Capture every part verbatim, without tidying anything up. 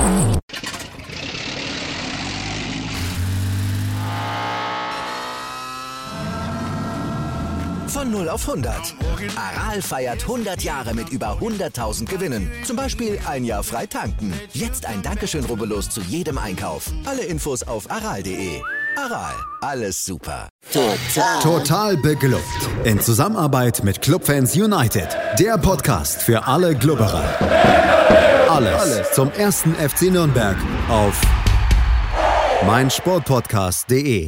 Von null auf hundert. Aral feiert hundert Jahre mit über hunderttausend Gewinnen. Zum Beispiel ein Jahr frei tanken. Jetzt ein Dankeschön, rubbellos zu jedem Einkauf. Alle Infos auf aral punkt de. Aral, alles super. Total. Total beglückt. In Zusammenarbeit mit Clubfans United. Der Podcast für alle Glubberer. Alles, alles zum ersten F C Nürnberg auf meinsportpodcast punkt de.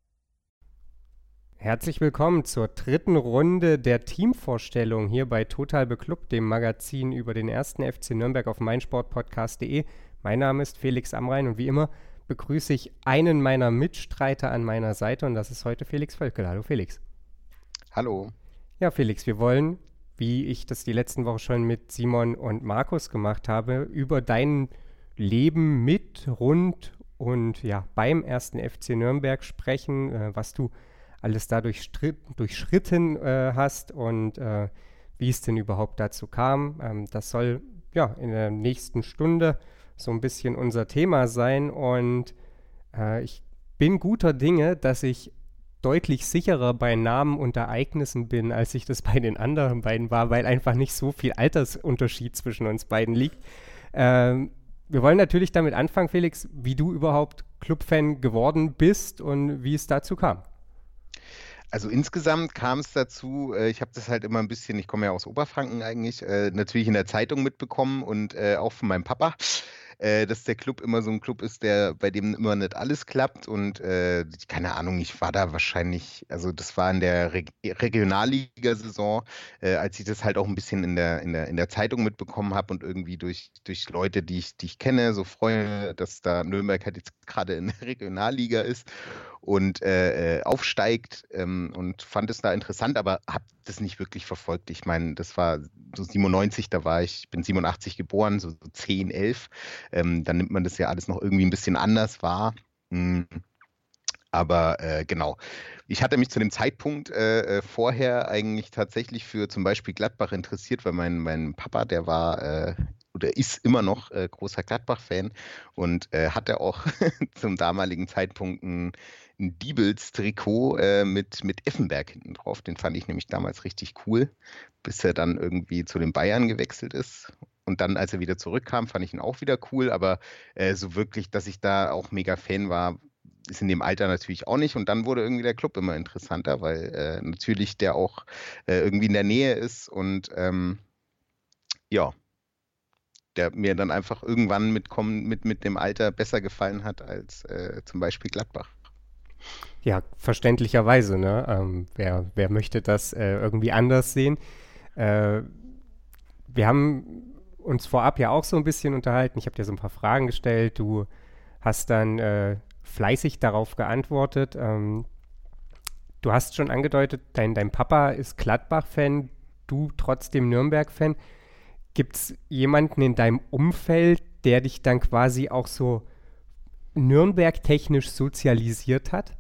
Herzlich willkommen zur dritten Runde der Teamvorstellung hier bei Total Beklubbt, dem Magazin über den ersten F C Nürnberg auf meinsportpodcast punkt de. Mein Name ist Felix Amrain und wie immer begrüße ich einen meiner Mitstreiter an meiner Seite und das ist heute Felix Völkel. Hallo Felix. Hallo. Ja Felix, wir wollen, wie ich das die letzten Wochen schon mit Simon und Markus gemacht habe, über dein Leben mit, rund und ja beim ersten F C Nürnberg sprechen, äh, was du alles da durchschritten äh, hast und äh, wie es denn überhaupt dazu kam. Ähm, das soll ja in der nächsten Stunde so ein bisschen unser Thema sein und äh, ich bin guter Dinge, dass ich deutlich sicherer bei Namen und Ereignissen bin, als ich das bei den anderen beiden war, weil einfach nicht so viel Altersunterschied zwischen uns beiden liegt. Ähm, wir wollen natürlich damit anfangen, Felix, wie du überhaupt Clubfan geworden bist und wie es dazu kam. Also insgesamt kam es dazu, äh, ich habe das halt immer ein bisschen, ich komme ja aus Oberfranken eigentlich, äh, natürlich in der Zeitung mitbekommen und äh, auch von meinem Papa, äh, dass der Club immer so ein Club ist, der bei dem immer nicht alles klappt und äh, keine Ahnung, ich war da wahrscheinlich, also das war in der Reg- Regionalligasaison, äh, als ich das halt auch ein bisschen in der, in der, in der Zeitung mitbekommen habe und irgendwie durch, durch Leute, die ich, die ich kenne, so Freunde, dass da Nürnberg halt jetzt gerade in der Regionalliga ist und äh, aufsteigt ähm, und fand es da interessant, aber habe das nicht wirklich verfolgt. Ich meine, das war so siebenundneunzig, da war ich, ich bin siebenundachtzig geboren, so, so zehn, elf. Ähm, dann nimmt man das ja alles noch irgendwie ein bisschen anders wahr. Mhm. Aber äh, genau, ich hatte mich zu dem Zeitpunkt äh, vorher eigentlich tatsächlich für zum Beispiel Gladbach interessiert, weil mein, mein Papa, der war äh, oder ist immer noch äh, großer Gladbach-Fan und äh, hatte auch zum damaligen Zeitpunkt ein, ein Diebels-Trikot äh, mit, mit Effenberg hinten drauf. Den fand ich nämlich damals richtig cool, bis er dann irgendwie zu den Bayern gewechselt ist. Und dann, als er wieder zurückkam, fand ich ihn auch wieder cool, aber äh, so wirklich, dass ich da auch mega Fan war, ist in dem Alter natürlich auch nicht. Und dann wurde irgendwie der Club immer interessanter, weil äh, natürlich der auch äh, irgendwie in der Nähe ist und ähm, ja, der mir dann einfach irgendwann mit, mit, mit dem Alter besser gefallen hat als äh, zum Beispiel Gladbach. Ja, verständlicherweise, ne? Ähm, wer, wer möchte das äh, irgendwie anders sehen? Äh, wir haben uns vorab ja auch so ein bisschen unterhalten. Ich habe dir so ein paar Fragen gestellt. Du hast dann äh, fleißig darauf geantwortet. Ähm, du hast schon angedeutet, dein, dein Papa ist Gladbach-Fan, du trotzdem Nürnberg-Fan. Gibt es jemanden in deinem Umfeld, der dich dann quasi auch so Nürnberg-technisch sozialisiert hat?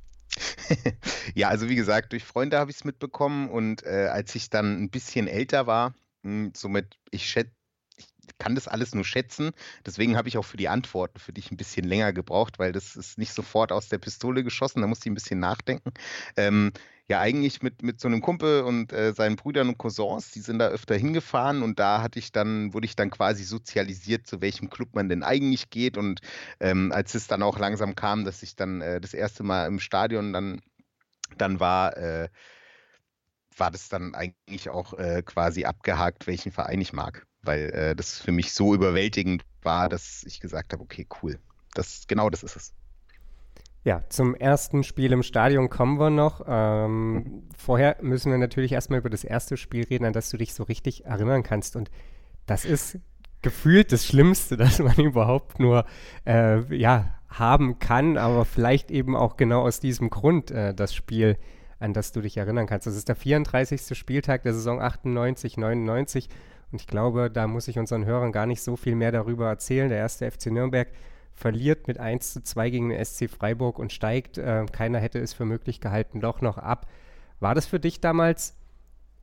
Ja, also wie gesagt, durch Freunde habe ich es mitbekommen und äh, als ich dann ein bisschen älter war, mh, somit, ich schätze, ich kann das alles nur schätzen, deswegen habe ich auch für die Antworten für dich ein bisschen länger gebraucht, weil das ist nicht sofort aus der Pistole geschossen, da musste ich ein bisschen nachdenken. Ähm, ja, eigentlich mit, mit so einem Kumpel und äh, seinen Brüdern und Cousins, die sind da öfter hingefahren und da hatte ich dann, wurde ich dann quasi sozialisiert, zu welchem Club man denn eigentlich geht und ähm, als es dann auch langsam kam, dass ich dann äh, das erste Mal im Stadion dann, dann war, äh, war das dann eigentlich auch äh, quasi abgehakt, welchen Verein ich mag, weil äh, das für mich so überwältigend war, dass ich gesagt habe, okay, cool, das, genau das ist es. Ja, zum ersten Spiel im Stadion kommen wir noch. Ähm, mhm. Vorher müssen wir natürlich erstmal über das erste Spiel reden, an das du dich so richtig erinnern kannst. Und das ist gefühlt das Schlimmste, das man überhaupt nur äh, ja, haben kann, aber vielleicht eben auch genau aus diesem Grund äh, das Spiel, an das du dich erinnern kannst. Das ist der vierunddreißigste Spieltag der Saison achtundneunzig neunundneunzig und ich glaube, da muss ich unseren Hörern gar nicht so viel mehr darüber erzählen. Der erste F C Nürnberg verliert mit eins zu zwei gegen den S C Freiburg und steigt. Äh, keiner hätte es für möglich gehalten, doch noch ab. War das für dich damals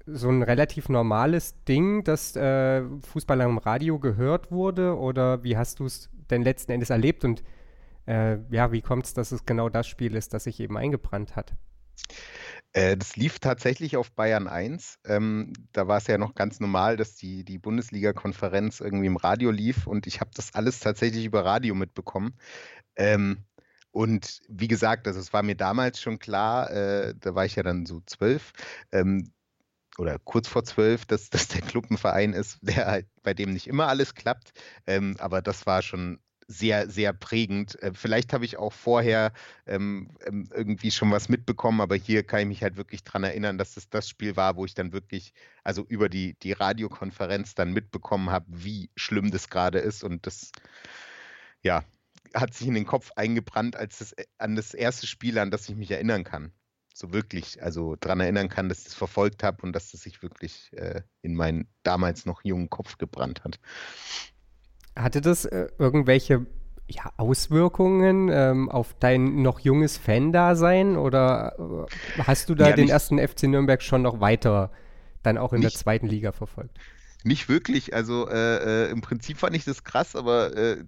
so ein relativ normales Ding, dass äh, Fußball am Radio gehört wurde? Oder wie hast du es denn letzten Endes erlebt? Und äh, ja, wie kommt es, dass es genau das Spiel ist, das sich eben eingebrannt hat? Äh, das lief tatsächlich auf Bayern eins. Ähm, da war es ja noch ganz normal, dass die, die Bundesliga-Konferenz irgendwie im Radio lief und ich habe das alles tatsächlich über Radio mitbekommen. Ähm, und wie gesagt, also es war mir damals schon klar, äh, da war ich ja dann so zwölf, ähm, oder kurz vor zwölf, dass, dass der Club ein Verein ist, der halt, bei dem nicht immer alles klappt. Ähm, aber das war schon sehr, sehr prägend. Äh, vielleicht habe ich auch vorher ähm, ähm, irgendwie schon was mitbekommen, aber hier kann ich mich halt wirklich dran erinnern, dass es das Spiel war, wo ich dann wirklich, also über die, die Radiokonferenz dann mitbekommen habe, wie schlimm das gerade ist. Und das, ja, hat sich in den Kopf eingebrannt als das, an das erste Spiel, an das ich mich erinnern kann. So wirklich, also daran erinnern kann, dass ich es verfolgt habe und dass das sich wirklich äh, in meinen damals noch jungen Kopf gebrannt hat. Hatte das äh, irgendwelche ja, Auswirkungen ähm, auf dein noch junges Fan-Dasein oder äh, hast du da Ja, den nicht, ersten F C Nürnberg schon noch weiter dann auch in der nicht, zweiten Liga verfolgt? nicht wirklich. Also äh, äh, im Prinzip fand ich das krass, aber äh,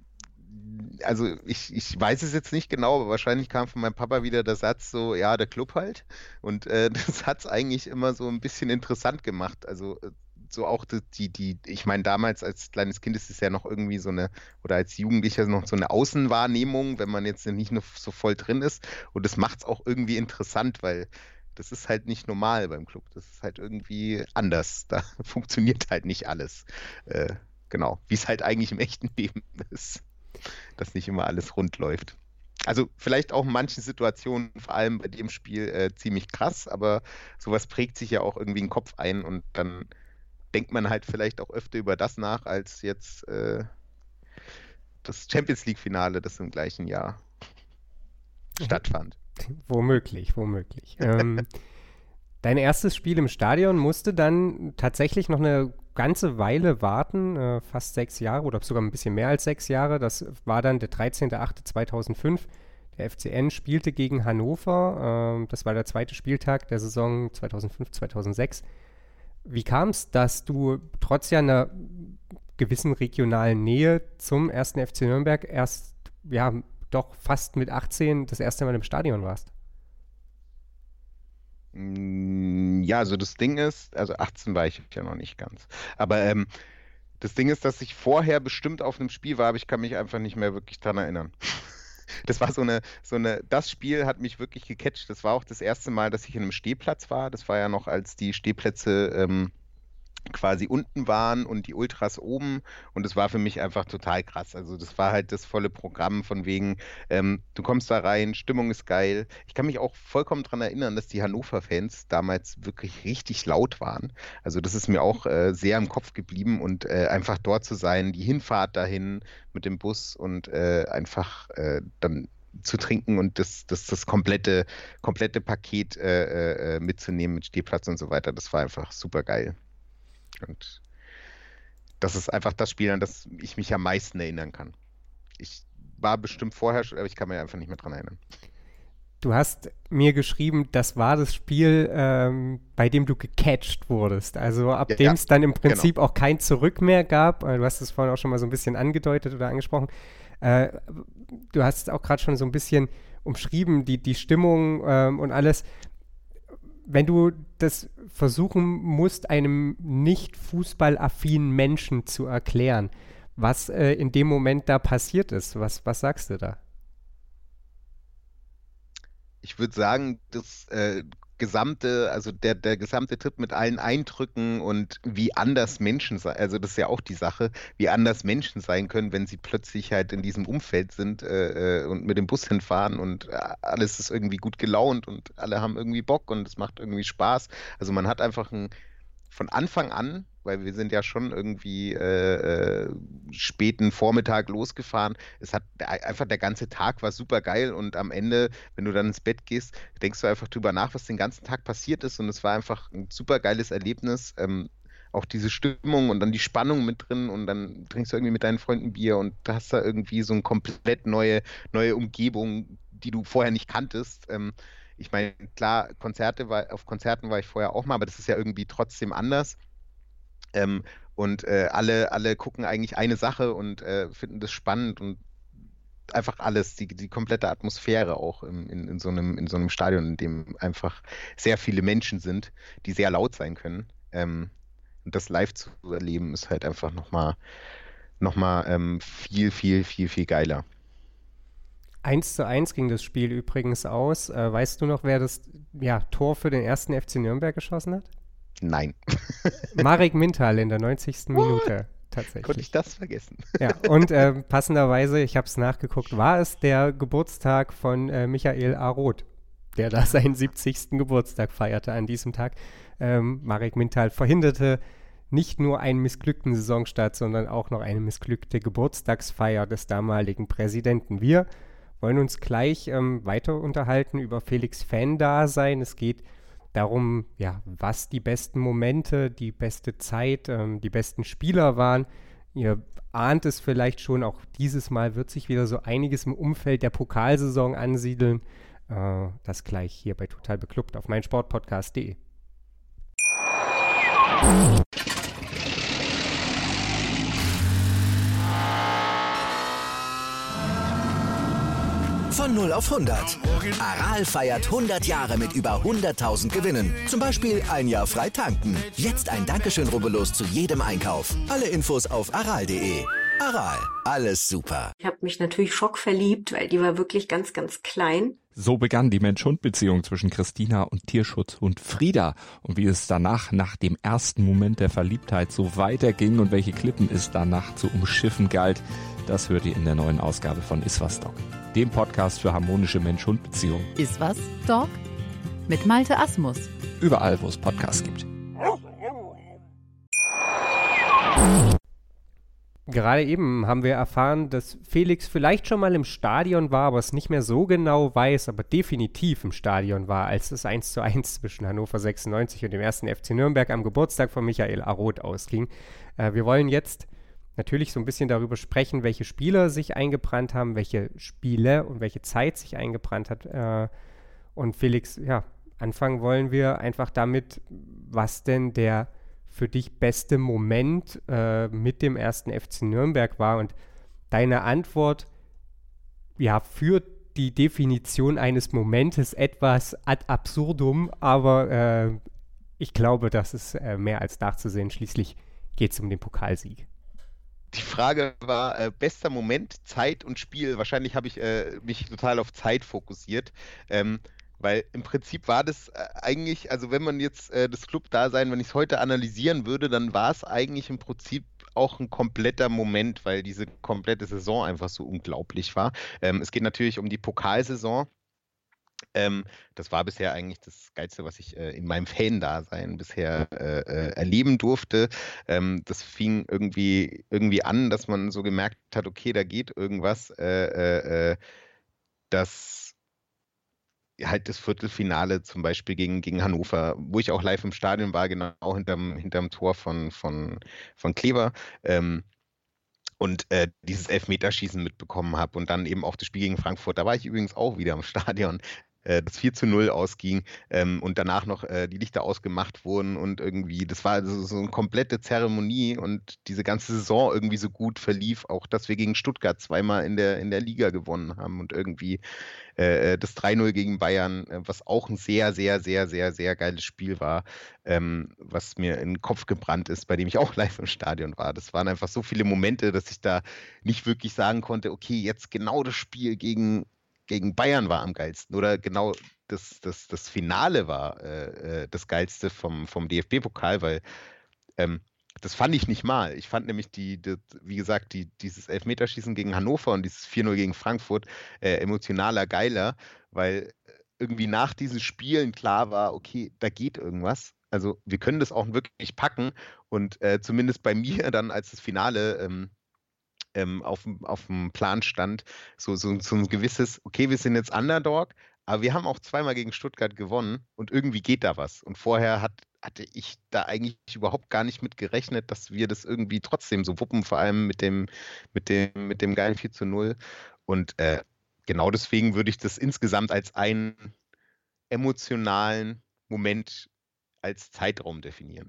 also ich, ich weiß es jetzt nicht genau, aber wahrscheinlich kam von meinem Papa wieder der Satz so, ja, der Club halt. Und äh, das hat es eigentlich immer so ein bisschen interessant gemacht. Also äh, so auch die, die, die ich meine, damals als kleines Kind ist es ja noch irgendwie so eine, oder als Jugendlicher noch so eine Außenwahrnehmung, wenn man jetzt nicht nur so voll drin ist. Und das macht es auch irgendwie interessant, weil das ist halt nicht normal beim Club. Das ist halt irgendwie anders. Da funktioniert halt nicht alles. Äh, genau, wie es halt eigentlich im echten Leben ist. Dass nicht immer alles rund läuft. Also vielleicht auch in manchen Situationen, vor allem bei dem Spiel, äh, ziemlich krass, aber sowas prägt sich ja auch irgendwie in den Kopf ein und dann denkt man halt vielleicht auch öfter über das nach, als jetzt äh, das Champions League-Finale, das im gleichen Jahr stattfand. Womöglich, womöglich. ähm, dein erstes Spiel im Stadion musste dann tatsächlich noch eine ganze Weile warten, äh, fast sechs Jahre oder sogar ein bisschen mehr als sechs Jahre. Das war dann der dreizehnter achte zweitausendfünf. Der F C N spielte gegen Hannover. Ähm, das war der zweite Spieltag der Saison zweitausendfünf zweitausendsechs. Wie kam es, dass du trotz ja einer gewissen regionalen Nähe zum ersten F C Nürnberg erst, ja, doch fast mit achtzehn das erste Mal im Stadion warst? Ja, also das Ding ist, also achtzehn war ich ja noch nicht ganz, aber ähm, das Ding ist, dass ich vorher bestimmt auf einem Spiel war, aber ich kann mich einfach nicht mehr wirklich dran erinnern. Das war so eine, so eine, das Spiel hat mich wirklich gecatcht. Das war auch das erste Mal, dass ich in einem Stehplatz war. Das war ja noch, als die Stehplätze ähm, quasi unten waren und die Ultras oben und das war für mich einfach total krass. Also das war halt das volle Programm von wegen, ähm, du kommst da rein, Stimmung ist geil. Ich kann mich auch vollkommen daran erinnern, dass die Hannover-Fans damals wirklich richtig laut waren. Also das ist mir auch äh, sehr im Kopf geblieben und äh, einfach dort zu sein, die Hinfahrt dahin mit dem Bus und äh, einfach äh, dann zu trinken und das, das, das komplette, komplette Paket äh, äh, mitzunehmen mit Stehplatz und so weiter, das war einfach super geil. Und das ist einfach das Spiel, an das ich mich am meisten erinnern kann. Ich war bestimmt vorher, schon, aber ich kann mich einfach nicht mehr dran erinnern. Du hast mir geschrieben, das war das Spiel, ähm, bei dem du gecatcht wurdest. Also ab Ja, dem es dann im genau. Prinzip auch kein Zurück mehr gab. Äh, Du hast es vorhin auch schon mal so ein bisschen angedeutet oder angesprochen. Äh, Du hast es auch gerade schon so ein bisschen umschrieben, die, die Stimmung ähm, und alles. Wenn du das versuchen musst, einem nicht fußballaffinen Menschen zu erklären, was äh, in dem Moment da passiert ist, was, was sagst du da? Ich würde sagen, das äh, gesamte, also der, der gesamte Trip mit allen Eindrücken und wie anders Menschen sein, also das ist ja auch die Sache, wie anders Menschen sein können, wenn sie plötzlich halt in diesem Umfeld sind äh, äh, und mit dem Bus hinfahren und äh, alles ist irgendwie gut gelaunt und alle haben irgendwie Bock und es macht irgendwie Spaß. Also man hat einfach ein, von Anfang an, weil wir sind ja schon irgendwie äh, äh, späten Vormittag losgefahren. Es hat einfach der ganze Tag war super geil und am Ende, wenn du dann ins Bett gehst, denkst du einfach drüber nach, was den ganzen Tag passiert ist und es war einfach ein super geiles Erlebnis. Ähm, auch diese Stimmung und dann die Spannung mit drin und dann trinkst du irgendwie mit deinen Freunden Bier und du hast da irgendwie so eine komplett neue, neue Umgebung, die du vorher nicht kanntest. Ähm, ich meine, klar, Konzerte war, auf Konzerten war ich vorher auch mal, aber das ist ja irgendwie trotzdem anders. Ähm, und äh, alle, alle gucken eigentlich eine Sache und äh, finden das spannend und einfach alles, die, die komplette Atmosphäre auch in, in, in so einem, in so einem Stadion, in dem einfach sehr viele Menschen sind, die sehr laut sein können. Ähm, und das live zu erleben, ist halt einfach nochmal noch mal, ähm, viel, viel, viel, viel geiler. eins zu eins ging das Spiel übrigens aus. Äh, weißt du noch, wer das ja, Tor für den ersten F C Nürnberg geschossen hat? Nein. Marek Mintal in der neunzigsten Minute. Konnte Tatsächlich. ich das vergessen? Ja, und äh, passenderweise, ich habe es nachgeguckt, war es der Geburtstag von äh, Michael A. Roth, der da seinen siebzigsten Geburtstag feierte an diesem Tag. Ähm, Marek Mintal verhinderte nicht nur einen missglückten Saisonstart, sondern auch noch eine missglückte Geburtstagsfeier des damaligen Präsidenten. Wir wollen uns gleich ähm, weiter unterhalten über Felix Fan-Dasein. Es geht darum, ja, was die besten Momente, die beste Zeit, ähm, die besten Spieler waren. Ihr ahnt es vielleicht schon, auch dieses Mal wird sich wieder so einiges im Umfeld der Pokalsaison ansiedeln. Äh, das gleich hier bei Total Beklubbt auf meinsportpodcast punkt de. Von null auf hundert. Aral feiert hundert Jahre mit über hunderttausend Gewinnen. Zum Beispiel ein Jahr frei tanken. Jetzt ein Dankeschön, rubbellos zu jedem Einkauf. Alle Infos auf aral punkt de. Aral, alles super. Ich habe mich natürlich schockverliebt, weil die war wirklich ganz, ganz klein. So begann die Mensch-Hund-Beziehung zwischen Christina und Tierschutzhund Frieda. Und wie es danach, nach dem ersten Moment der Verliebtheit, so weiterging und welche Klippen es danach zu umschiffen galt, das hört ihr in der neuen Ausgabe von Iswas Dog, dem Podcast für harmonische Mensch-Hund-Beziehungen. Iswas Dog mit Malte Asmus. Überall, wo es Podcasts gibt. Gerade eben haben wir erfahren, dass Felix vielleicht schon mal im Stadion war, aber es nicht mehr so genau weiß, aber definitiv im Stadion war, als es eins zu eins zwischen Hannover sechsundneunzig und dem ersten F C Nürnberg am Geburtstag von Michael A. Roth ausging. Äh, wir wollen jetzt natürlich so ein bisschen darüber sprechen, welche Spieler sich eingebrannt haben, welche Spiele und welche Zeit sich eingebrannt hat. Äh, und Felix, ja, anfangen wollen wir einfach damit, was denn der für dich beste Moment äh, mit dem ersten F C Nürnberg war. Und deine Antwort, ja, führt die Definition eines Momentes etwas ad absurdum, aber äh, ich glaube, das ist äh, mehr als nachzusehen. Schließlich geht es um den Pokalsieg. Die Frage war, äh, bester Moment, Zeit und Spiel. Wahrscheinlich habe ich äh, mich total auf Zeit fokussiert. Ähm, Weil im Prinzip war das äh, eigentlich, also wenn man jetzt äh, das Club-Dasein, wenn ich es heute analysieren würde, dann war es eigentlich im Prinzip auch ein kompletter Moment, weil diese komplette Saison einfach so unglaublich war. Ähm, es geht natürlich um die Pokalsaison. Ähm, das war bisher eigentlich das Geilste, was ich äh, in meinem Fan-Dasein bisher äh, äh, erleben durfte. Ähm, das fing irgendwie, irgendwie an, dass man so gemerkt hat, okay, da geht irgendwas, äh, äh, äh, das halt das Viertelfinale zum Beispiel gegen, gegen Hannover, wo ich auch live im Stadion war, genau hinterm, hinterm Tor von, von, von Kleber. Ähm, und äh, dieses Elfmeterschießen mitbekommen habe und dann eben auch das Spiel gegen Frankfurt. Da war ich übrigens auch wieder im Stadion, äh, das vier zu null ausging ähm, und danach noch äh, die Lichter ausgemacht wurden und irgendwie, das war so, so eine komplette Zeremonie und diese ganze Saison irgendwie so gut verlief, auch dass wir gegen Stuttgart zweimal in der, in der Liga gewonnen haben und irgendwie äh, das drei null gegen Bayern, äh, was auch ein sehr, sehr, sehr, sehr, sehr geiles Spiel war, ähm, was mir in den Kopf gebrannt ist, bei dem ich auch live im Stadion war. Das waren einfach so viele Momente, dass ich da nicht wirklich sagen konnte, okay, jetzt genau das Spiel gegen, gegen Bayern war am geilsten oder genau das, das, das Finale war äh, das geilste vom, vom D F B-Pokal, weil ähm, das fand ich nicht mal. Ich fand nämlich, die, die wie gesagt, die, dieses Elfmeterschießen gegen Hannover und dieses vier null gegen Frankfurt äh, emotionaler, geiler, weil irgendwie nach diesen Spielen klar war, okay, da geht irgendwas. Also wir können das auch wirklich packen und äh, zumindest bei mir dann, als das Finale ähm, ähm, auf, auf dem Plan stand, so, so, so ein gewisses, okay, wir sind jetzt Underdog, aber wir haben auch zweimal gegen Stuttgart gewonnen und irgendwie geht da was. Und vorher hat, hatte ich da eigentlich überhaupt gar nicht mit gerechnet, dass wir das irgendwie trotzdem so wuppen, vor allem mit dem, mit dem, mit dem geilen vier zu null. Und äh, genau deswegen würde ich das insgesamt als ein emotionalen Moment als Zeitraum definieren.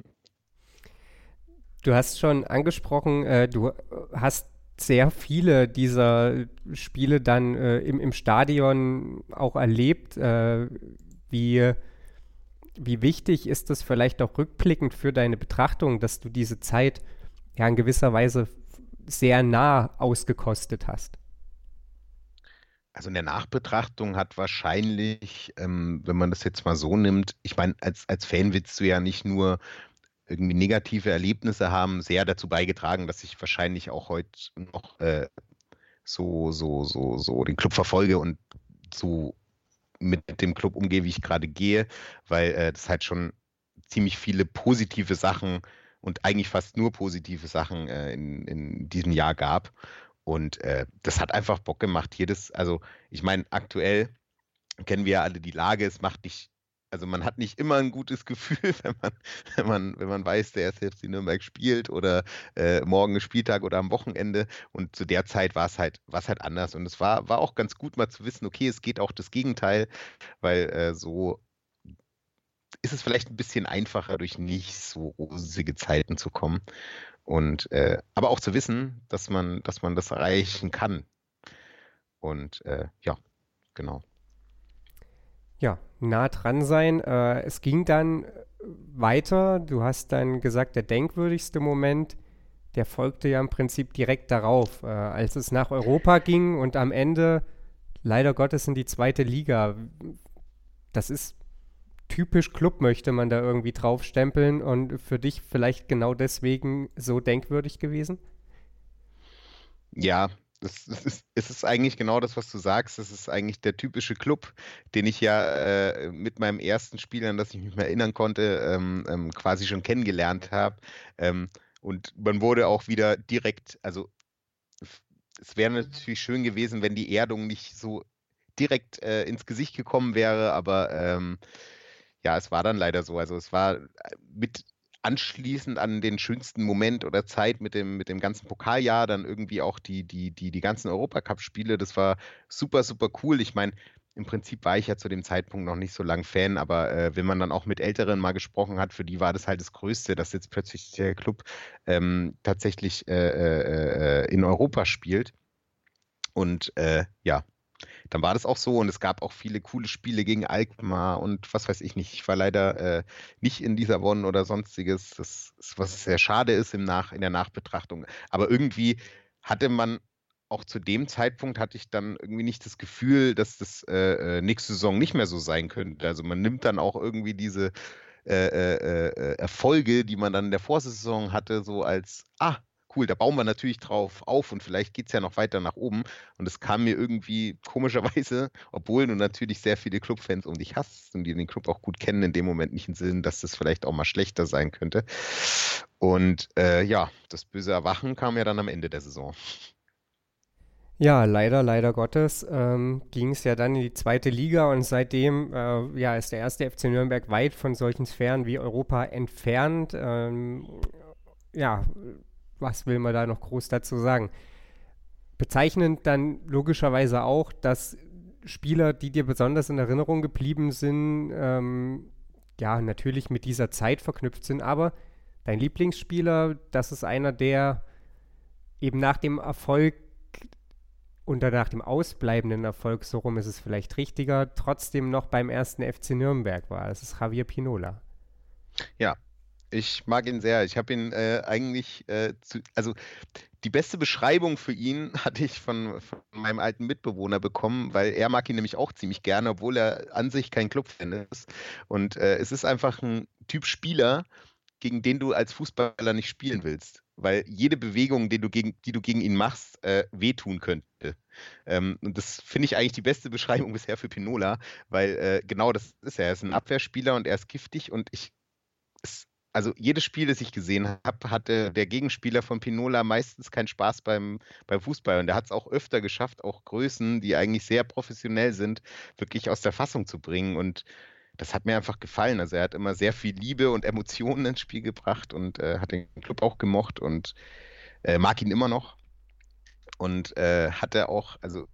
Du hast schon angesprochen, äh, du hast sehr viele dieser Spiele dann äh, im, im Stadion auch erlebt. Äh, wie, wie wichtig ist es vielleicht auch rückblickend für deine Betrachtung, dass du diese Zeit ja in gewisser Weise sehr nah ausgekostet hast? Also in der Nachbetrachtung hat wahrscheinlich, ähm, wenn man das jetzt mal so nimmt, ich meine, als, als Fan willst du ja nicht nur irgendwie negative Erlebnisse haben, sehr dazu beigetragen, dass ich wahrscheinlich auch heute noch äh, so, so, so, so den Club verfolge und so mit dem Club umgehe, wie ich gerade gehe, weil äh, das halt schon ziemlich viele positive Sachen und eigentlich fast nur positive Sachen äh, in, in diesem Jahr gab. Und äh, das hat einfach Bock gemacht. Jedes, also ich meine, aktuell kennen wir ja alle die Lage, es macht nicht, also man hat nicht immer ein gutes Gefühl, wenn man, wenn man, wenn man weiß, der erste F C Nürnberg spielt oder äh, morgen ist Spieltag oder am Wochenende. Und zu der Zeit war es halt, war es halt anders. Und es war, war auch ganz gut mal zu wissen, okay, es geht auch das Gegenteil, weil äh, so ist es vielleicht ein bisschen einfacher, durch nicht so rosige Zeiten zu kommen. Und äh, aber auch zu wissen, dass man, dass man das erreichen kann. Und äh, ja, genau. Ja, nah dran sein. Äh, es ging dann weiter. Du hast dann gesagt, der denkwürdigste Moment, der folgte ja im Prinzip direkt darauf, äh, als es nach Europa ging und am Ende leider Gottes in die zweite Liga. Das ist typisch Club, möchte man da irgendwie draufstempeln, und für dich vielleicht genau deswegen so denkwürdig gewesen? Ja, das, das ist, es ist eigentlich genau das, was du sagst. Das ist eigentlich der typische Club, den ich ja äh, mit meinem ersten Spiel, an das ich mich mehr erinnern konnte, ähm, ähm, quasi schon kennengelernt habe. Ähm, und man wurde auch wieder direkt, also f- es wäre natürlich schön gewesen, wenn die Erdung nicht so direkt äh, ins Gesicht gekommen wäre, aber ähm, ja, es war dann leider so. Also es war äh, mit anschließend an den schönsten Moment oder Zeit mit dem, mit dem ganzen Pokaljahr, dann irgendwie auch die, die, die, die ganzen Europacup-Spiele. Das war super, super cool. Ich meine, im Prinzip war ich ja zu dem Zeitpunkt noch nicht so lang Fan, aber äh, wenn man dann auch mit Älteren mal gesprochen hat, für die war das halt das Größte, dass jetzt plötzlich der Club ähm, tatsächlich äh, äh, äh, in Europa spielt. Und äh, ja, dann war das auch so, und es gab auch viele coole Spiele gegen Alkmaar und was weiß ich nicht. Ich war leider äh, nicht in Lissabon oder sonstiges, das ist, was sehr schade ist im Nach, in der Nachbetrachtung. Aber irgendwie hatte man, auch zu dem Zeitpunkt hatte ich dann irgendwie nicht das Gefühl, dass das äh, äh, nächste Saison nicht mehr so sein könnte. Also man nimmt dann auch irgendwie diese äh, äh, äh, Erfolge, die man dann in der Vorsaison hatte, so als, ah, cool, da bauen wir natürlich drauf auf und vielleicht geht es ja noch weiter nach oben. Und es kam mir irgendwie komischerweise, obwohl du natürlich sehr viele Clubfans um dich hast und die den Club auch gut kennen, in dem Moment nicht in Sinn, dass das vielleicht auch mal schlechter sein könnte. Und äh, ja, das böse Erwachen kam ja dann am Ende der Saison. Ja, leider, leider Gottes ähm, ging es ja dann in die zweite Liga, und seitdem äh, ja, ist der erste F C Nürnberg weit von solchen Sphären wie Europa entfernt. Ähm, ja, was will man da noch groß dazu sagen? Bezeichnend dann logischerweise auch, dass Spieler, die dir besonders in Erinnerung geblieben sind, ähm, ja, natürlich mit dieser Zeit verknüpft sind, aber dein Lieblingsspieler, das ist einer, der eben nach dem Erfolg oder nach dem ausbleibenden Erfolg, so rum ist es vielleicht richtiger, trotzdem noch beim ersten F C Nürnberg war. Das ist Javier Pinola. Ja, ich mag ihn sehr. Ich habe ihn äh, eigentlich, äh, zu, also die beste Beschreibung für ihn hatte ich von, von meinem alten Mitbewohner bekommen, weil er mag ihn nämlich auch ziemlich gerne, obwohl er an sich kein Clubfan ist. Und äh, es ist einfach ein Typ Spieler, gegen den du als Fußballer nicht spielen willst, weil jede Bewegung, die du gegen, die du gegen ihn machst, äh, wehtun könnte. Ähm, und das finde ich eigentlich die beste Beschreibung bisher für Pinola, weil äh, genau das ist er. Er ist ein Abwehrspieler und er ist giftig, und ich es, also jedes Spiel, das ich gesehen habe, hatte der Gegenspieler von Pinola meistens keinen Spaß beim, beim Fußball. Und er hat es auch öfter geschafft, auch Größen, die eigentlich sehr professionell sind, wirklich aus der Fassung zu bringen. Und das hat mir einfach gefallen. Also er hat immer sehr viel Liebe und Emotionen ins Spiel gebracht und äh, hat den Club auch gemocht und äh, mag ihn immer noch. Und äh, hatte auch, also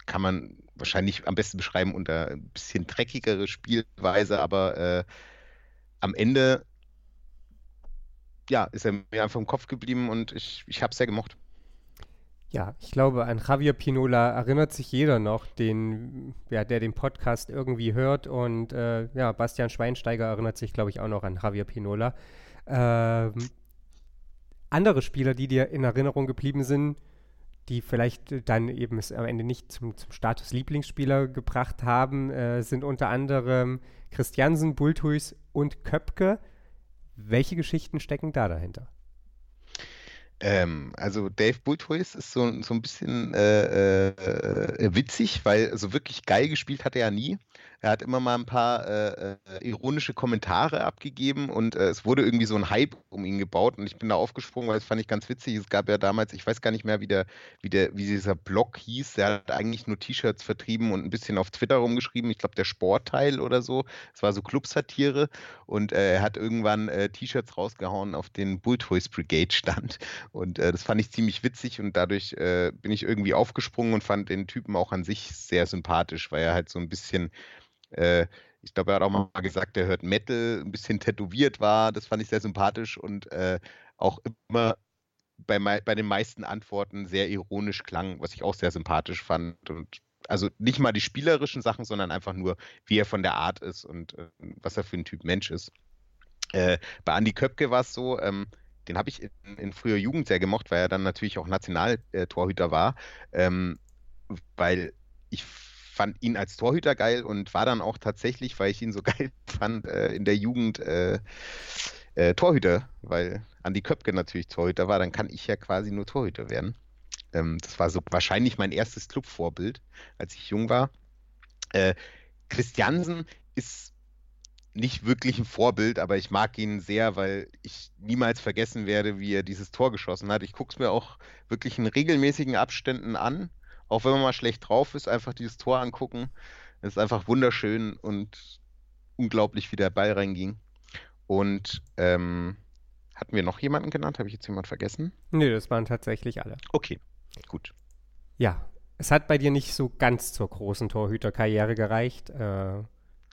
kann man wahrscheinlich am besten beschreiben unter ein bisschen dreckigere Spielweise, aber äh, am Ende ja, ist er mir einfach im Kopf geblieben und ich, ich habe es sehr gemocht. Ja, ich glaube, an Javier Pinola erinnert sich jeder noch, den, ja, der den Podcast irgendwie hört. Und äh, ja, Bastian Schweinsteiger erinnert sich, glaube ich, auch noch an Javier Pinola. Ähm, andere Spieler, die dir in Erinnerung geblieben sind, die vielleicht dann eben es am Ende nicht zum, zum Status Lieblingsspieler gebracht haben, äh, sind unter anderem Christiansen, Bulthuis und Köpke. Welche Geschichten stecken da dahinter? Ähm, also Dave Bulthuis ist so, so ein bisschen äh, äh, witzig, weil so wirklich geil gespielt hat er ja nie. Er hat immer mal ein paar äh, äh, ironische Kommentare abgegeben und äh, es wurde irgendwie so ein Hype um ihn gebaut und ich bin da aufgesprungen, weil das fand ich ganz witzig. Es gab ja damals, ich weiß gar nicht mehr, wie der, wie der, wie dieser Blog hieß. Der hat eigentlich nur T-Shirts vertrieben und ein bisschen auf Twitter rumgeschrieben. Ich glaube, der Sportteil oder so. Es war so Clubsatire und äh, er hat irgendwann äh, T-Shirts rausgehauen, auf denen Bulthuis Brigade stand. Und äh, das fand ich ziemlich witzig und dadurch äh, bin ich irgendwie aufgesprungen und fand den Typen auch an sich sehr sympathisch, weil er halt so ein bisschen Äh, ich glaube, er hat auch mal gesagt, er hört Metal, ein bisschen tätowiert war. Das fand ich sehr sympathisch und äh, auch immer bei, bei den meisten Antworten sehr ironisch klang, was ich auch sehr sympathisch fand. Und also nicht mal die spielerischen Sachen, sondern einfach nur, wie er von der Art ist und äh, was er für ein Typ Mensch ist. Äh, bei Andi Köpke war es so, ähm, den habe ich in, in früher Jugend sehr gemocht, weil er dann natürlich auch Nationaltorhüter war, ähm, weil ich fand ihn als Torhüter geil und war dann auch tatsächlich, weil ich ihn so geil fand, äh, in der Jugend äh, äh, Torhüter, weil Andi Köpke natürlich Torhüter war, dann kann ich ja quasi nur Torhüter werden. Ähm, das war so wahrscheinlich mein erstes Clubvorbild, als ich jung war. Äh, Christiansen ist nicht wirklich ein Vorbild, aber ich mag ihn sehr, weil ich niemals vergessen werde, wie er dieses Tor geschossen hat. Ich gucke es mir auch wirklich in regelmäßigen Abständen an. Auch wenn man mal schlecht drauf ist, einfach dieses Tor angucken. Es ist einfach wunderschön und unglaublich, wie der Ball reinging. Und ähm, hatten wir noch jemanden genannt? Habe ich jetzt jemanden vergessen? Nee, das waren tatsächlich alle. Okay, gut. Ja, es hat bei dir nicht so ganz zur großen Torhüterkarriere gereicht. Äh,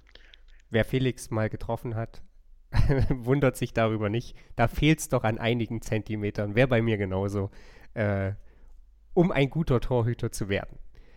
wer Felix mal getroffen hat, wundert sich darüber nicht. Da fehlt es doch an einigen Zentimetern. Wäre bei mir genauso. Äh, um ein guter Torhüter zu werden.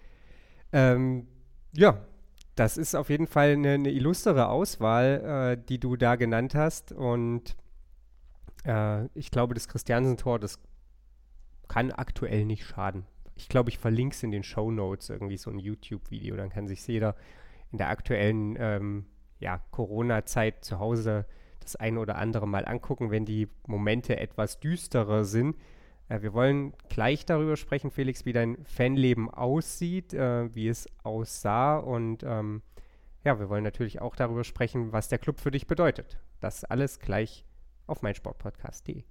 Ähm, ja, das ist auf jeden Fall eine, eine illustre Auswahl, äh, die du da genannt hast. Und äh, ich glaube, das Christiansen-Tor, das kann aktuell nicht schaden. Ich glaube, ich verlinke es in den Shownotes, irgendwie so ein YouTube-Video. Dann kann sich jeder in der aktuellen ähm, ja, Corona-Zeit zu Hause das ein oder andere mal angucken, wenn die Momente etwas düsterer sind. Wir wollen gleich darüber sprechen, Felix, wie dein Fanleben aussieht, äh, wie es aussah und ähm, ja, wir wollen natürlich auch darüber sprechen, was der Club für dich bedeutet. Das alles gleich auf meinsportpodcast punkt de.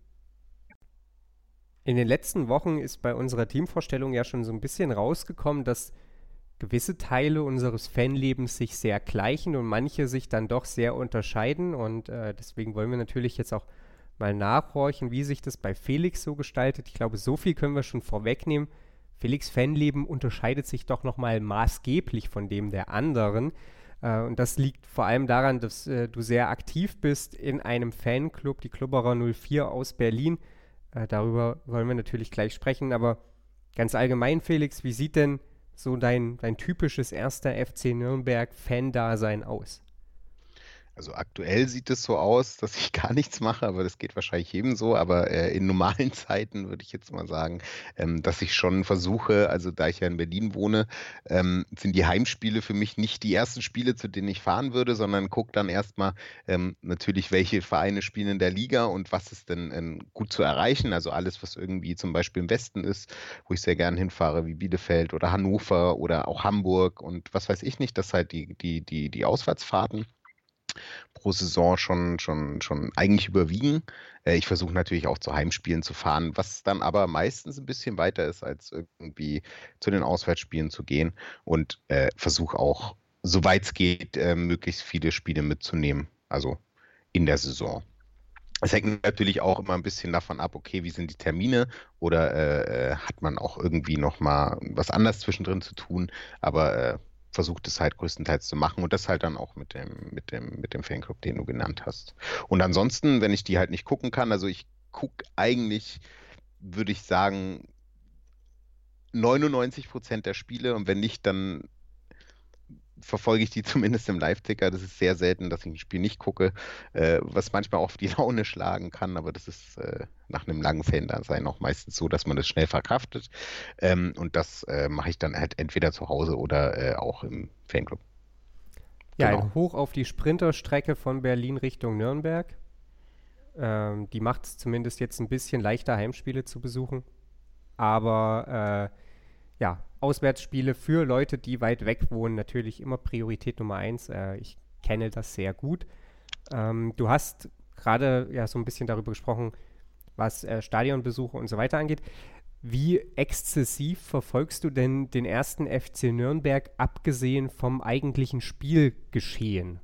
In den letzten Wochen ist bei unserer Teamvorstellung ja schon so ein bisschen rausgekommen, dass gewisse Teile unseres Fanlebens sich sehr gleichen und manche sich dann doch sehr unterscheiden und äh, deswegen wollen wir natürlich jetzt auch mal nachhorchen, wie sich das bei Felix so gestaltet. Ich glaube, so viel können wir schon vorwegnehmen. Felix' Fanleben unterscheidet sich doch nochmal maßgeblich von dem der anderen. Äh, und das liegt vor allem daran, dass äh, du sehr aktiv bist in einem Fanclub, die Klubberer null vier aus Berlin. Äh, darüber wollen wir natürlich gleich sprechen. Aber ganz allgemein, Felix, wie sieht denn so dein, dein typisches erster F C Nürnberg-Fan-Dasein aus? Also aktuell sieht es so aus, dass ich gar nichts mache, aber das geht wahrscheinlich jedem so. Aber äh, in normalen Zeiten würde ich jetzt mal sagen, ähm, dass ich schon versuche, also da ich ja in Berlin wohne, ähm, sind die Heimspiele für mich nicht die ersten Spiele, zu denen ich fahren würde, sondern gucke dann erstmal ähm, natürlich, welche Vereine spielen in der Liga und was ist denn ähm, gut zu erreichen. Also alles, was irgendwie zum Beispiel im Westen ist, wo ich sehr gern hinfahre, wie Bielefeld oder Hannover oder auch Hamburg und was weiß ich nicht, das halt die, die, die, die Auswärtsfahrten pro Saison schon, schon, schon eigentlich überwiegen. Äh, ich versuche natürlich auch zu Heimspielen zu fahren, was dann aber meistens ein bisschen weiter ist, als irgendwie zu den Auswärtsspielen zu gehen und äh, versuche auch, soweit es geht, äh, möglichst viele Spiele mitzunehmen, also in der Saison. Es hängt natürlich auch immer ein bisschen davon ab, okay, wie sind die Termine oder äh, hat man auch irgendwie nochmal was anderes zwischendrin zu tun, aber äh, versucht es halt größtenteils zu machen und das halt dann auch mit dem, mit dem, mit dem Fanclub, den du genannt hast. Und ansonsten, wenn ich die halt nicht gucken kann, also ich gucke eigentlich, würde ich sagen, neunundneunzig Prozent der Spiele und wenn nicht, dann verfolge ich die zumindest im Live-Ticker. Das ist sehr selten, dass ich ein Spiel nicht gucke, äh, was manchmal auch auf die Laune schlagen kann, aber das ist äh, nach einem langen Fan-Dasein auch meistens so, dass man das schnell verkraftet. Ähm, und das äh, mache ich dann halt entweder zu Hause oder äh, auch im Fanclub. Ja, Genau. ein Hoch auf die Sprinterstrecke von Berlin Richtung Nürnberg. Ähm, die macht es zumindest jetzt ein bisschen leichter, Heimspiele zu besuchen. Aber äh, ja, Auswärtsspiele für Leute, die weit weg wohnen, natürlich immer Priorität Nummer eins. Äh, ich kenne das sehr gut. Ähm, du hast gerade ja so ein bisschen darüber gesprochen, was äh, Stadionbesuche und so weiter angeht. Wie exzessiv verfolgst du denn den ersten F C Nürnberg, abgesehen vom eigentlichen Spielgeschehen?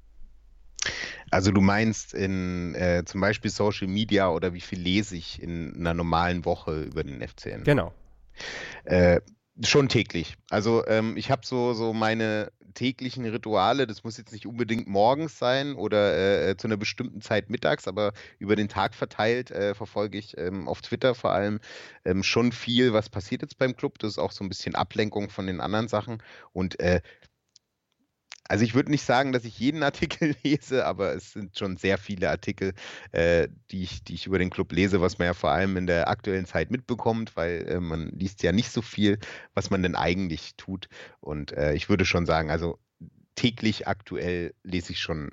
Also du meinst in äh, zum Beispiel Social Media oder wie viel lese ich in einer normalen Woche über den F C N? Genau. Äh, schon täglich. Also ähm, ich habe so, so meine täglichen Rituale, das muss jetzt nicht unbedingt morgens sein oder äh, zu einer bestimmten Zeit mittags, aber über den Tag verteilt äh, verfolge ich ähm, auf Twitter vor allem ähm, schon viel, was passiert jetzt beim Club. Das ist auch so ein bisschen Ablenkung von den anderen Sachen und äh, also ich würde nicht sagen, dass ich jeden Artikel lese, aber es sind schon sehr viele Artikel, äh, die ich, die ich über den Club lese, was man ja vor allem in der aktuellen Zeit mitbekommt, weil äh, man liest ja nicht so viel, was man denn eigentlich tut. Und äh, ich würde schon sagen, also täglich aktuell lese ich schon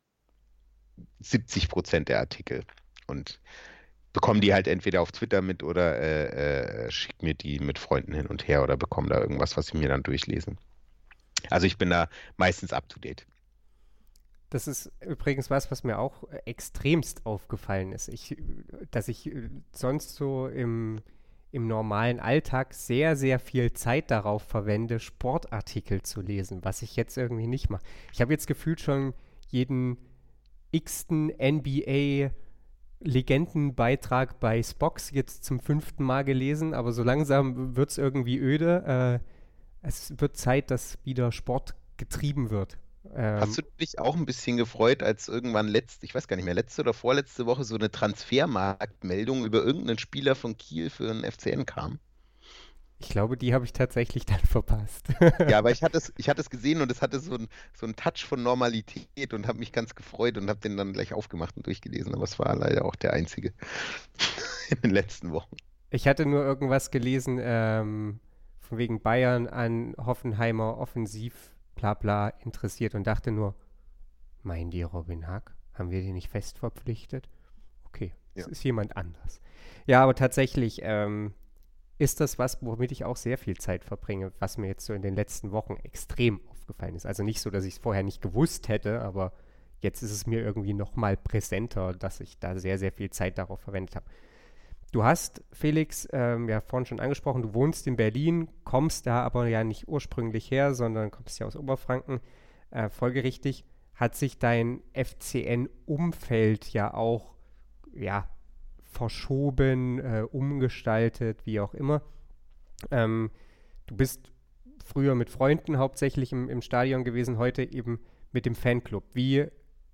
siebzig Prozent der Artikel und bekomme die halt entweder auf Twitter mit oder äh, äh, schicke mir die mit Freunden hin und her oder bekomme da irgendwas, was ich mir dann durchlese. Also ich bin da meistens up to date. Das ist übrigens was, was mir auch äh, extremst aufgefallen ist. Ich, dass ich äh, sonst so im, im normalen Alltag sehr, sehr viel Zeit darauf verwende, Sportartikel zu lesen, was ich jetzt irgendwie nicht mache. Ich habe jetzt gefühlt schon jeden x-ten N B A-Legendenbeitrag bei Spox jetzt zum fünften Mal gelesen, aber so langsam wird es irgendwie öde. Äh, Es wird Zeit, dass wieder Sport getrieben wird. Ähm, Hast du dich auch ein bisschen gefreut, als irgendwann letzte, ich weiß gar nicht mehr, letzte oder vorletzte Woche so eine Transfermarktmeldung über irgendeinen Spieler von Kiel für den F C N kam? ich glaube, die habe ich tatsächlich dann verpasst. Ja, aber ich hatte es, ich hatte es gesehen und es hatte so einen so einen Touch von Normalität und habe mich ganz gefreut und habe den dann gleich aufgemacht und durchgelesen. Aber es war leider auch der einzige in den letzten Wochen. Ich hatte nur irgendwas gelesen, ähm, von wegen Bayern an Hoffenheimer Offensiv, bla bla, interessiert und dachte nur, meinen die Robin Hack? Haben wir den nicht fest verpflichtet? Okay, es Ja. ist jemand anders. Ja, aber tatsächlich ähm, ist das was, womit ich auch sehr viel Zeit verbringe, was mir jetzt so in den letzten Wochen extrem aufgefallen ist. Also nicht so, dass ich es vorher nicht gewusst hätte, aber jetzt ist es mir irgendwie noch mal präsenter, dass ich da sehr, sehr viel Zeit darauf verwendet habe. Du hast, Felix, ähm, ja vorhin schon angesprochen, du wohnst in Berlin, kommst da aber ja nicht ursprünglich her, sondern kommst ja aus Oberfranken. Äh, folgerichtig hat sich dein F C N-Umfeld ja auch ja, verschoben, äh, umgestaltet, wie auch immer. Ähm, du bist früher mit Freunden hauptsächlich im, im Stadion gewesen, heute eben mit dem Fanclub. Wie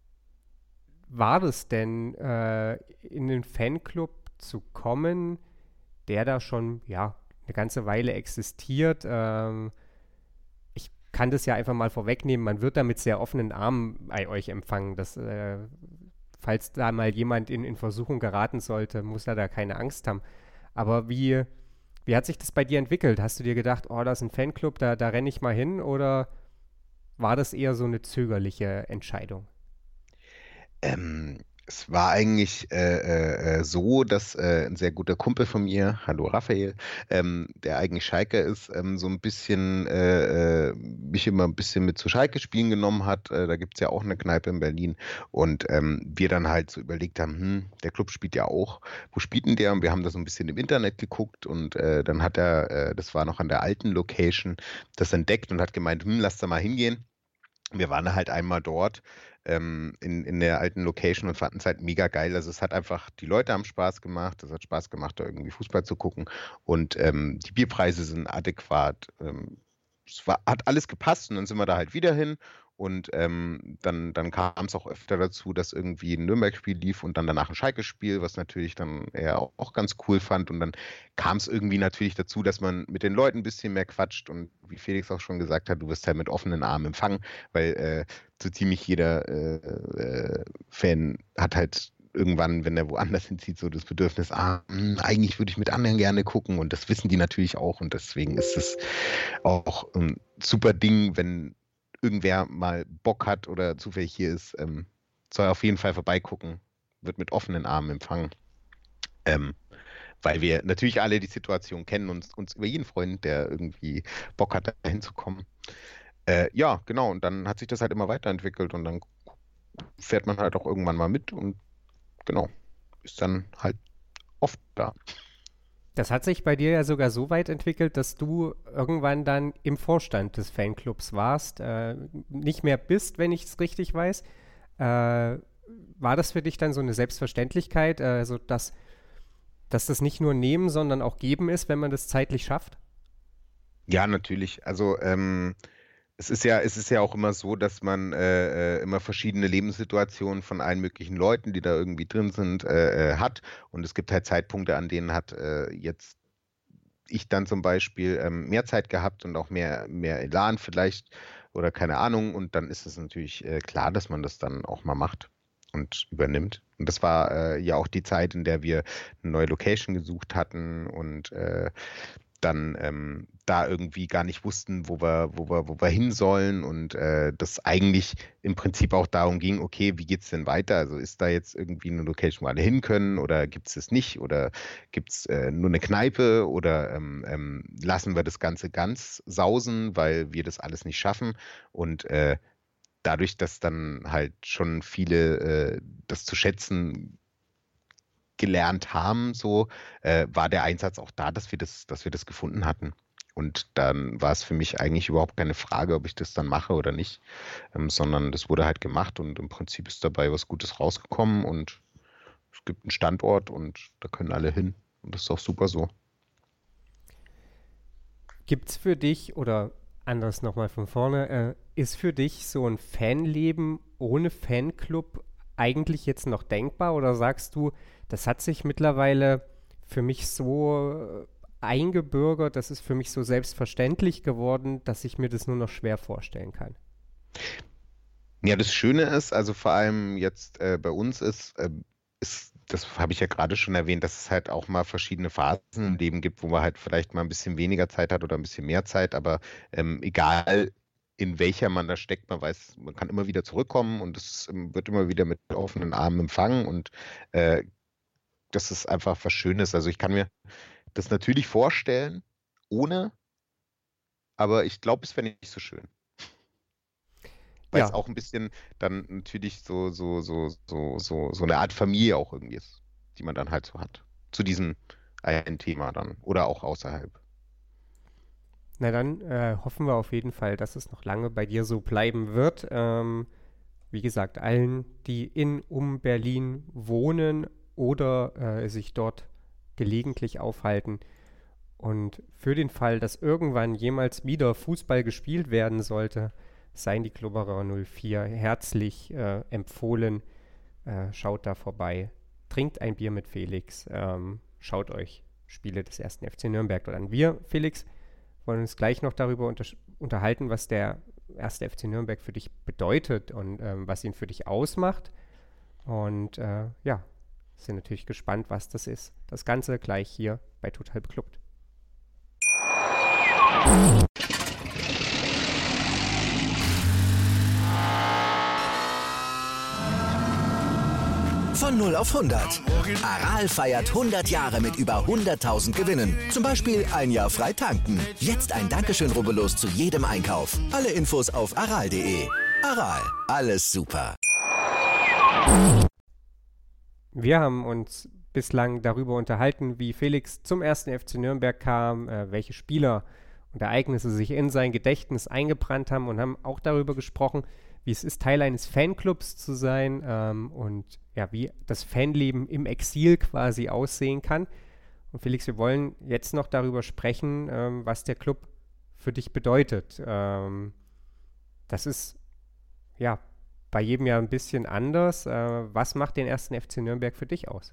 war das denn, äh, in den Fanclub zu kommen, der da schon, ja, eine ganze Weile existiert? Ähm, ich kann das ja einfach mal vorwegnehmen, man wird da mit sehr offenen Armen bei euch empfangen. Das, äh, falls da mal jemand in, in Versuchung geraten sollte, muss er da keine Angst haben. Aber wie, wie hat sich das bei dir entwickelt? Hast du dir gedacht, oh, das ist ein Fanclub, da, da renne ich mal hin? Oder war das eher so eine zögerliche Entscheidung? Ähm, es war eigentlich äh, äh, so, dass äh, ein sehr guter Kumpel von mir, hallo Raphael, ähm, der eigentlich Schalker ist, ähm, so ein bisschen äh, äh, mich immer ein bisschen mit zu Schalke spielen genommen hat. Äh, da gibt es ja auch eine Kneipe in Berlin. Und ähm, wir dann halt so überlegt haben, hm, der Club spielt ja auch. Wo spielt denn der? Und wir haben da so ein bisschen im Internet geguckt und äh, dann hat er, äh, das war noch an der alten Location, das entdeckt und hat gemeint, hm, lass da mal hingehen. Wir waren halt einmal dort ähm, in, in der alten Location und fanden es halt mega geil. Also es hat einfach, die Leute haben Spaß gemacht, es hat Spaß gemacht, da irgendwie Fußball zu gucken und ähm, die Bierpreise sind adäquat. Ähm, es war, hat alles gepasst und dann sind wir da halt wieder hin. Und ähm, dann, dann kam es auch öfter dazu, dass irgendwie ein Nürnberg-Spiel lief und dann danach ein Schalke-Spiel, was natürlich dann er auch, auch ganz cool fand. Und dann kam es irgendwie natürlich dazu, dass man mit den Leuten ein bisschen mehr quatscht. Und wie Felix auch schon gesagt hat, du wirst halt mit offenen Armen empfangen, weil äh, so ziemlich jeder äh, äh, Fan hat halt irgendwann, wenn er woanders hinzieht, so das Bedürfnis, ah, mh, eigentlich würde ich mit anderen gerne gucken. Und das wissen die natürlich auch. Und deswegen ist es auch ein super Ding, wenn irgendwer mal Bock hat oder zufällig hier ist, ähm, soll auf jeden Fall vorbeigucken, wird mit offenen Armen empfangen. Ähm, weil wir natürlich alle die Situation kennen und uns über jeden freuen, der irgendwie Bock hat, da hinzukommen. Äh, ja, genau, und dann hat sich das halt immer weiterentwickelt und dann fährt man halt auch irgendwann mal mit und genau, ist dann halt oft da. Das hat sich bei dir ja sogar so weit entwickelt, dass du irgendwann dann im Vorstand des Fanclubs warst, äh, nicht mehr bist, wenn ich es richtig weiß. Äh, war das für dich dann so eine Selbstverständlichkeit, also äh, dass, dass das nicht nur nehmen, sondern auch geben ist, wenn man das zeitlich schafft? Ja, natürlich. Also ähm, es ist ja, es ist ja auch immer so, dass man äh, äh, immer verschiedene Lebenssituationen von allen möglichen Leuten, die da irgendwie drin sind, äh, äh, hat. Und es gibt halt Zeitpunkte, an denen hat äh, jetzt ich dann zum Beispiel ähm, mehr Zeit gehabt und auch mehr, mehr Elan vielleicht oder keine Ahnung. Und dann ist es natürlich äh, klar, dass man das dann auch mal macht und übernimmt. Und das war äh, ja auch die Zeit, in der wir eine neue Location gesucht hatten und äh, dann ähm, da irgendwie gar nicht wussten, wo wir, wo wir, wo wir hin sollen und äh, das eigentlich im Prinzip auch darum ging, okay, wie geht's denn weiter? Also ist da jetzt irgendwie eine Location, wo alle hin können oder gibt es es nicht oder gibt es äh, nur eine Kneipe oder ähm, ähm, lassen wir das Ganze ganz sausen, weil wir das alles nicht schaffen und äh, dadurch, dass dann halt schon viele äh, das zu schätzen gelernt haben, so äh, war der Einsatz auch da, dass wir das, dass wir das gefunden hatten. Und dann war es für mich eigentlich überhaupt keine Frage, ob ich das dann mache oder nicht, ähm, sondern das wurde halt gemacht und im Prinzip ist dabei was Gutes rausgekommen und es gibt einen Standort und da können alle hin und das ist auch super so. Gibt es für dich, oder anders nochmal von vorne, äh, ist für dich so ein Fanleben ohne Fanclub eigentlich jetzt noch denkbar oder sagst du, das hat sich mittlerweile für mich so eingebürgert, das ist für mich so selbstverständlich geworden, dass ich mir das nur noch schwer vorstellen kann? Ja, das Schöne ist, also vor allem jetzt äh, bei uns ist, äh, ist, das habe ich ja gerade schon erwähnt, dass es halt auch mal verschiedene Phasen im Leben gibt, wo man halt vielleicht mal ein bisschen weniger Zeit hat oder ein bisschen mehr Zeit, aber ähm, egal in welcher man da steckt, man weiß, man kann immer wieder zurückkommen und es ähm, wird immer wieder mit offenen Armen empfangen und äh, das ist einfach was Schönes. Also ich kann mir das natürlich vorstellen, ohne, aber ich glaube, es wäre nicht so schön. Weil Ja. es auch ein bisschen dann natürlich so, so, so, so, so, so eine Art Familie auch irgendwie ist, die man dann halt so hat. Zu diesem einen Thema dann oder auch außerhalb. Na dann äh, hoffen wir auf jeden Fall, dass es noch lange bei dir so bleiben wird. Ähm, wie gesagt, allen, die in, um Berlin wohnen oder äh, sich dort gelegentlich aufhalten. Und für den Fall, dass irgendwann jemals wieder Fußball gespielt werden sollte, seien die Glubberer null vier herzlich äh, empfohlen. Äh, schaut da vorbei. Trinkt ein Bier mit Felix. Ähm, schaut euch Spiele des ersten F C Nürnberg dort an. Wir, Felix, wollen uns gleich noch darüber unter- unterhalten, was der erste F C Nürnberg für dich bedeutet und ähm, was ihn für dich ausmacht. Und äh, ja, sind natürlich gespannt, was das ist. Das Ganze gleich hier bei Total Beklubbt. Von null auf hundert. Aral feiert hundert Jahre mit über hunderttausend Gewinnen. Zum Beispiel ein Jahr frei tanken. Jetzt ein Dankeschön, rubbellos zu jedem Einkauf. Alle Infos auf aral punkt de. Aral, alles super. Wir haben uns bislang darüber unterhalten, wie Felix zum ersten F C Nürnberg kam, äh, welche Spieler und Ereignisse sich in sein Gedächtnis eingebrannt haben und haben auch darüber gesprochen, wie es ist, Teil eines Fanclubs zu sein ähm, und ja, wie das Fanleben im Exil quasi aussehen kann. Und Felix, wir wollen jetzt noch darüber sprechen, ähm, was der Club für dich bedeutet. Ähm, das ist ja bei jedem ja ein bisschen anders. Äh, was macht den ersten F C Nürnberg für dich aus?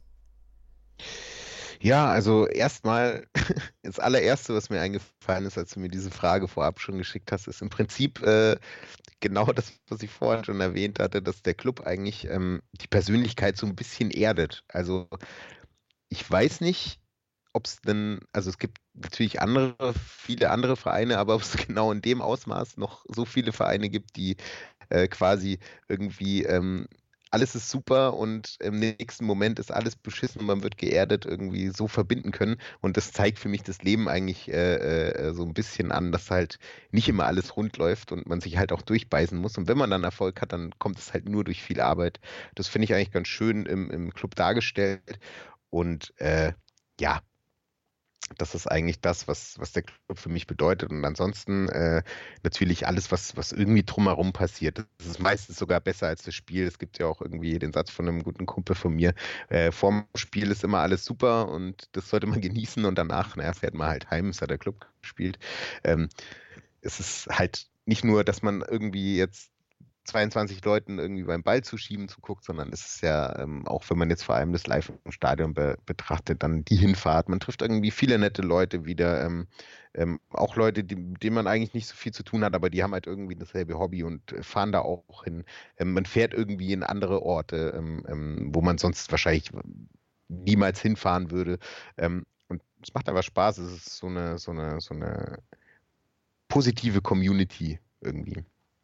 Ja, also erstmal, das allererste, was mir eingefallen ist, als du mir diese Frage vorab schon geschickt hast, ist im Prinzip äh, genau das, was ich vorhin schon erwähnt hatte, dass der Club eigentlich ähm, die Persönlichkeit so ein bisschen erdet. Also ich weiß nicht, ob es denn, also es gibt natürlich andere, viele andere Vereine, aber ob es genau in dem Ausmaß noch so viele Vereine gibt, die äh, quasi irgendwie ähm, alles ist super und im nächsten Moment ist alles beschissen und man wird geerdet irgendwie so verbinden können. Und das zeigt für mich das Leben eigentlich äh, äh, so ein bisschen an, dass halt nicht immer alles rund läuft und man sich halt auch durchbeißen muss. Und wenn man dann Erfolg hat, dann kommt es halt nur durch viel Arbeit. Das finde ich eigentlich ganz schön im, im Club dargestellt. Und äh, ja, das ist eigentlich das, was, was der Club für mich bedeutet. Und ansonsten äh, natürlich alles, was, was irgendwie drumherum passiert. Das ist meistens sogar besser als das Spiel. Es gibt ja auch irgendwie den Satz von einem guten Kumpel von mir, äh, vorm Spiel ist immer alles super und das sollte man genießen und danach, naja, fährt man halt heim, es hat der Club gespielt. Ähm, es ist halt nicht nur, dass man irgendwie jetzt zweiundzwanzig Leuten irgendwie beim Ball zuschieben zuguckt, sondern es ist ja, ähm, auch wenn man jetzt vor allem das live im Stadion be betrachtet, dann die Hinfahrt. Man trifft irgendwie viele nette Leute wieder, ähm, ähm, auch Leute, die, mit denen man eigentlich nicht so viel zu tun hat, aber die haben halt irgendwie dasselbe Hobby und äh, fahren da auch hin. Ähm, man fährt irgendwie in andere Orte, ähm, ähm, wo man sonst wahrscheinlich niemals hinfahren würde. Ähm, und es macht einfach Spaß. Es ist so eine, so eine, so eine positive Community irgendwie.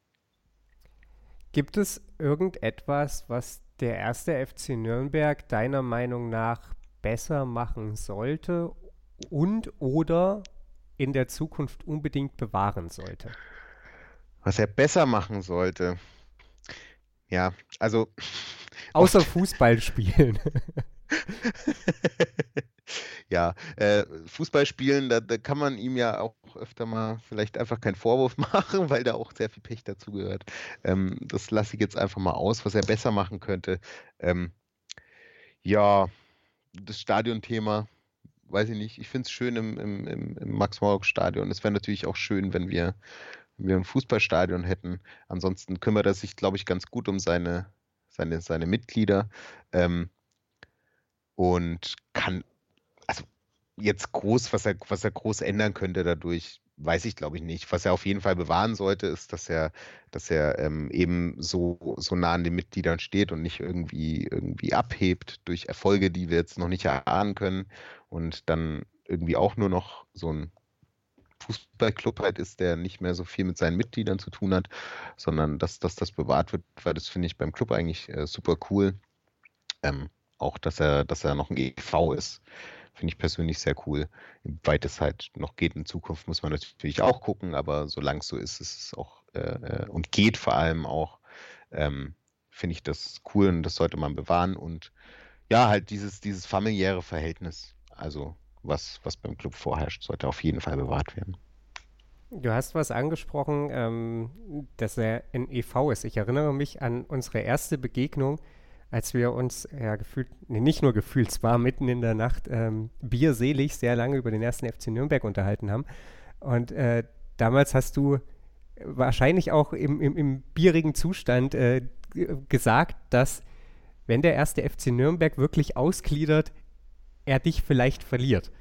Gibt es irgendetwas, was der erste F C Nürnberg deiner Meinung nach besser machen sollte und oder in der Zukunft unbedingt bewahren sollte? Was er besser machen sollte? Ja, also... Außer Fußball spielen. Ja, äh, Fußball spielen, da, da kann man ihm ja auch öfter mal vielleicht einfach keinen Vorwurf machen, weil da auch sehr viel Pech dazugehört. Ähm, das lasse ich jetzt einfach mal aus, was er besser machen könnte. Ähm, ja, das Stadionthema, weiß ich nicht. Ich finde es schön im, im, im, im Max-Morlock-Stadion. Es wäre natürlich auch schön, wenn wir, wenn wir ein Fußballstadion hätten. Ansonsten kümmert er sich, glaube ich, ganz gut um seine, seine, seine Mitglieder ähm, und kann also jetzt groß, was er, was er groß ändern könnte dadurch, weiß ich, glaube ich, nicht. Was er auf jeden Fall bewahren sollte, ist, dass er, dass er ähm, eben so, so nah an den Mitgliedern steht und nicht irgendwie, irgendwie abhebt durch Erfolge, die wir jetzt noch nicht erahnen können und dann irgendwie auch nur noch so ein Fußballclub halt ist, der nicht mehr so viel mit seinen Mitgliedern zu tun hat, sondern dass, dass das bewahrt wird, weil das finde ich beim Club eigentlich äh, super cool. Ähm, auch, dass er, dass er noch ein E V ist. Finde ich persönlich sehr cool. Weit es halt noch geht in Zukunft, muss man natürlich auch gucken, aber solange es so ist, ist es auch äh, und geht vor allem auch, ähm, finde ich das cool und das sollte man bewahren und ja, halt dieses, dieses familiäre Verhältnis, also was, was beim Club vorherrscht, sollte auf jeden Fall bewahrt werden. Du hast was angesprochen, ähm, dass er ein E V ist. Ich erinnere mich an unsere erste Begegnung, als wir uns, ja, gefühlt, nee, nicht nur gefühlt, zwar mitten in der Nacht ähm, bierselig sehr lange über den ersten F C Nürnberg unterhalten haben. Und äh, damals hast du wahrscheinlich auch im, im, im bierigen Zustand äh, g- gesagt, dass, wenn der erste F C Nürnberg wirklich ausgliedert, er dich vielleicht verliert.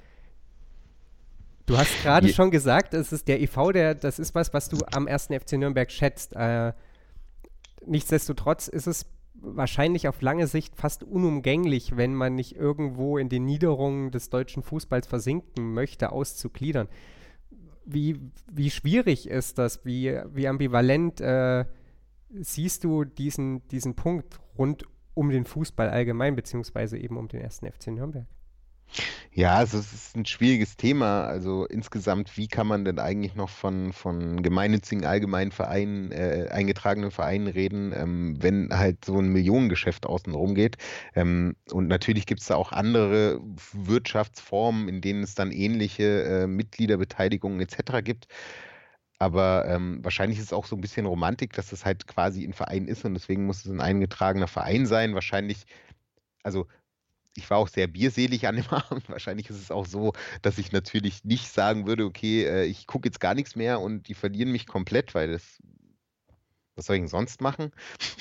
Du hast gerade Je- schon gesagt, es ist der E V, der, das ist was, was du am ersten F C Nürnberg schätzt. Äh, nichtsdestotrotz ist es wahrscheinlich auf lange Sicht fast unumgänglich, wenn man nicht irgendwo in den Niederungen des deutschen Fußballs versinken möchte, auszugliedern. Wie, wie schwierig ist das? Wie, wie ambivalent äh, siehst du diesen, diesen Punkt rund um den Fußball allgemein, beziehungsweise eben um den ersten F C Nürnberg? Ja, also es ist ein schwieriges Thema. Also insgesamt, wie kann man denn eigentlich noch von, von gemeinnützigen allgemeinen Vereinen, äh, eingetragenen Vereinen reden, ähm, wenn halt so ein Millionengeschäft außenrum geht? Ähm, und natürlich gibt es da auch andere Wirtschaftsformen, in denen es dann ähnliche äh, Mitgliederbeteiligungen et cetera gibt. Aber ähm, wahrscheinlich ist es auch so ein bisschen Romantik, dass das halt quasi ein Verein ist und deswegen muss es ein eingetragener Verein sein. Wahrscheinlich, also ich war auch sehr bierselig an dem Abend. Wahrscheinlich ist es auch so, dass ich natürlich nicht sagen würde, okay, äh, ich gucke jetzt gar nichts mehr und die verlieren mich komplett, weil das, was soll ich denn sonst machen?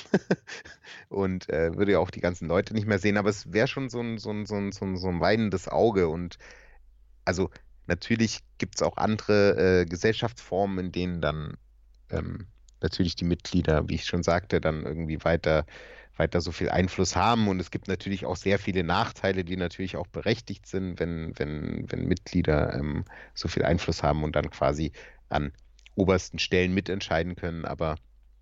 Und äh, würde ja auch die ganzen Leute nicht mehr sehen. Aber es wäre schon so ein, so ein, so ein, so ein, so ein weinendes Auge. Und also natürlich gibt es auch andere äh, Gesellschaftsformen, in denen dann ähm, natürlich die Mitglieder, wie ich schon sagte, dann irgendwie weiter weiter so viel Einfluss haben. Und es gibt natürlich auch sehr viele Nachteile, die natürlich auch berechtigt sind, wenn, wenn, wenn Mitglieder ähm, so viel Einfluss haben und dann quasi an obersten Stellen mitentscheiden können. Aber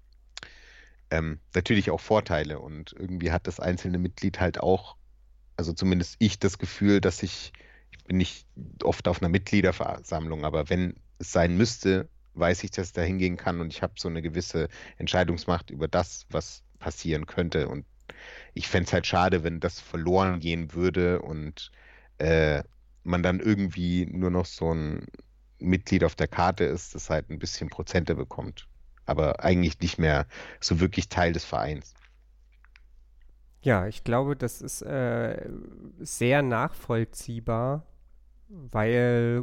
ähm, natürlich auch Vorteile. Und irgendwie hat das einzelne Mitglied halt auch, also zumindest ich, das Gefühl, dass ich, ich bin nicht oft auf einer Mitgliederversammlung, aber wenn es sein müsste, weiß ich, dass ich da hingehen kann und ich habe so eine gewisse Entscheidungsmacht über das, was passieren könnte. Und ich fände es halt schade, wenn das verloren gehen würde und äh, man dann irgendwie nur noch so ein Mitglied auf der Karte ist, das halt ein bisschen Prozente bekommt, aber eigentlich nicht mehr so wirklich Teil des Vereins. Ja, ich glaube, das ist äh, sehr nachvollziehbar, weil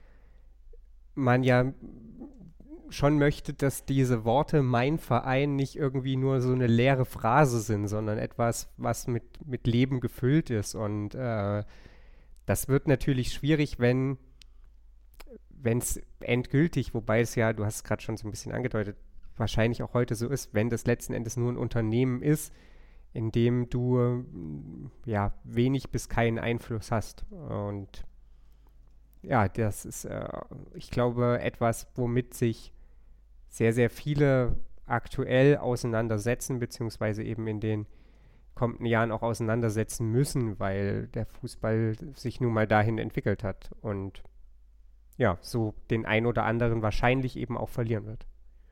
man ja schon möchte, dass diese Worte mein Verein nicht irgendwie nur so eine leere Phrase sind, sondern etwas, was mit, mit Leben gefüllt ist. Und äh, das wird natürlich schwierig, wenn wenn es endgültig, wobei es ja, du hast es gerade schon so ein bisschen angedeutet, wahrscheinlich auch heute so ist, wenn das letzten Endes nur ein Unternehmen ist, in dem du ja wenig bis keinen Einfluss hast. Und ja, das ist, äh, ich glaube, etwas, womit sich sehr, sehr viele aktuell auseinandersetzen, beziehungsweise eben in den kommenden Jahren auch auseinandersetzen müssen, weil der Fußball sich nun mal dahin entwickelt hat und ja, so den ein oder anderen wahrscheinlich eben auch verlieren wird.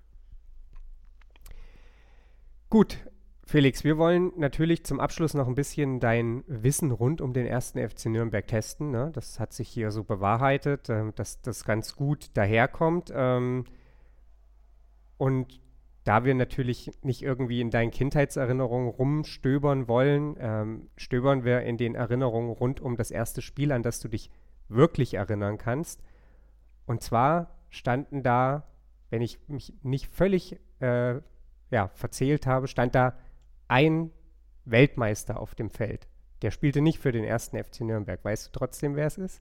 Gut, Felix, wir wollen natürlich zum Abschluss noch ein bisschen dein Wissen rund um den ersten F C Nürnberg testen. Ne? Das hat sich hier so bewahrheitet, äh, dass das ganz gut daherkommt. Ähm, und da wir natürlich nicht irgendwie in deinen Kindheitserinnerungen rumstöbern wollen, ähm, stöbern wir in den Erinnerungen rund um das erste Spiel, an das du dich wirklich erinnern kannst. Und zwar standen da, wenn ich mich nicht völlig äh, ja, verzählt habe, stand da ein Weltmeister auf dem Feld. Der spielte nicht für den ersten F C Nürnberg. Weißt du trotzdem, wer es ist?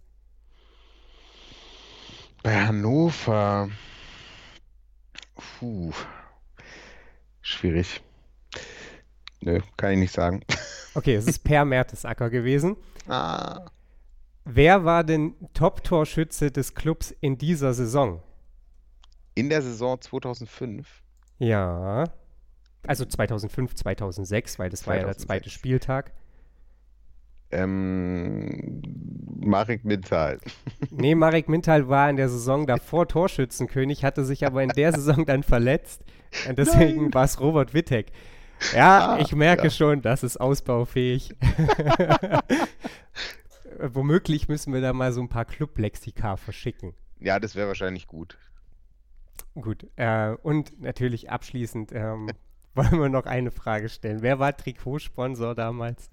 Bei Hannover. Puh. Schwierig. Nö, kann ich nicht sagen. Okay, es ist Per Mertesacker gewesen. Ah. Wer war denn Top-Torschütze des Clubs in dieser Saison? In der Saison zweitausendfünf? Ja. Also zweitausendfünf, zweitausendsechs, weil das war ja der zweite Spieltag. Ähm, Marek Mintal. Nee, Marek Mintal war in der Saison davor Torschützenkönig, hatte sich aber in der Saison dann verletzt. Und deswegen war es Robert Wittek. Ja, ah, ich merke ja. schon, das ist ausbaufähig. Womöglich müssen wir da mal so ein paar Club-Lexika verschicken. Ja, das wäre wahrscheinlich gut. Gut. Äh, und natürlich abschließend ähm, wollen wir noch eine Frage stellen. Wer war Trikotsponsor damals?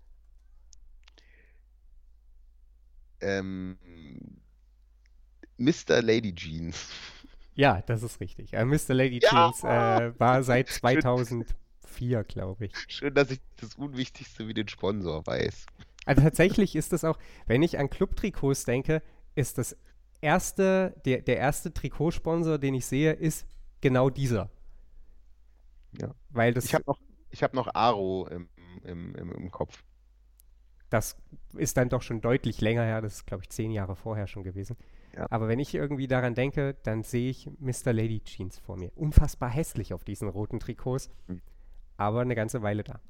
Ähm, Mister Lady Jeans. Ja, das ist richtig. Äh, Mister Lady ja. Jeans äh, war seit zweitausendvier, glaube ich. Schön, dass ich das Unwichtigste wie den Sponsor weiß. Also tatsächlich ist das auch, wenn ich an Club-Trikots denke, ist das erste, der, der erste Trikotsponsor, den ich sehe, ist genau dieser. Ja. Weil das ich habe noch, ich hab noch Aro im, im, im, im Kopf. Das ist dann doch schon deutlich länger her, das ist, glaube ich, zehn Jahre vorher schon gewesen. Ja. Aber wenn ich irgendwie daran denke, dann sehe ich Mister Lady Jeans vor mir. Unfassbar hässlich auf diesen roten Trikots, mhm. aber eine ganze Weile da.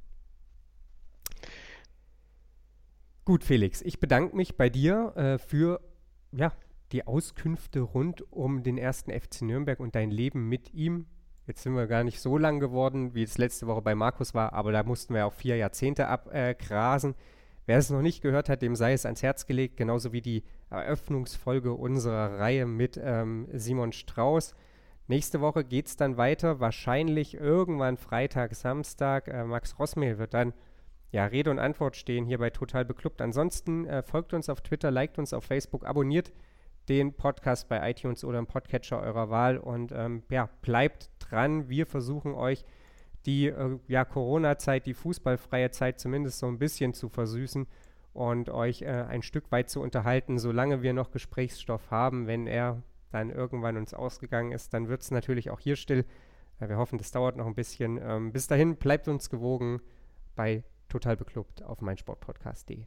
Gut, Felix, ich bedanke mich bei dir äh, für ja, die Auskünfte rund um den ersten F C Nürnberg und dein Leben mit ihm. Jetzt sind wir gar nicht so lang geworden, wie es letzte Woche bei Markus war, aber da mussten wir auch vier Jahrzehnte abgrasen. Äh, Wer es noch nicht gehört hat, dem sei es ans Herz gelegt, genauso wie die Eröffnungsfolge unserer Reihe mit ähm, Simon Strauß. Nächste Woche geht es dann weiter, wahrscheinlich irgendwann Freitag, Samstag. Äh, Max Rossmehl wird dann ja, Rede und Antwort stehen hier bei Total Beklubbt. Ansonsten äh, folgt uns auf Twitter, liked uns auf Facebook, abonniert den Podcast bei iTunes oder im Podcatcher eurer Wahl und ähm, ja, bleibt dran. Wir versuchen euch die äh, ja, Corona-Zeit, die fußballfreie Zeit zumindest so ein bisschen zu versüßen und euch äh, ein Stück weit zu unterhalten, solange wir noch Gesprächsstoff haben. Wenn er dann irgendwann uns ausgegangen ist, dann wird es natürlich auch hier still. Äh, wir hoffen, das dauert noch ein bisschen. Ähm, bis dahin, bleibt uns gewogen bei Total Beklubbt auf meinsportpodcast punkt de.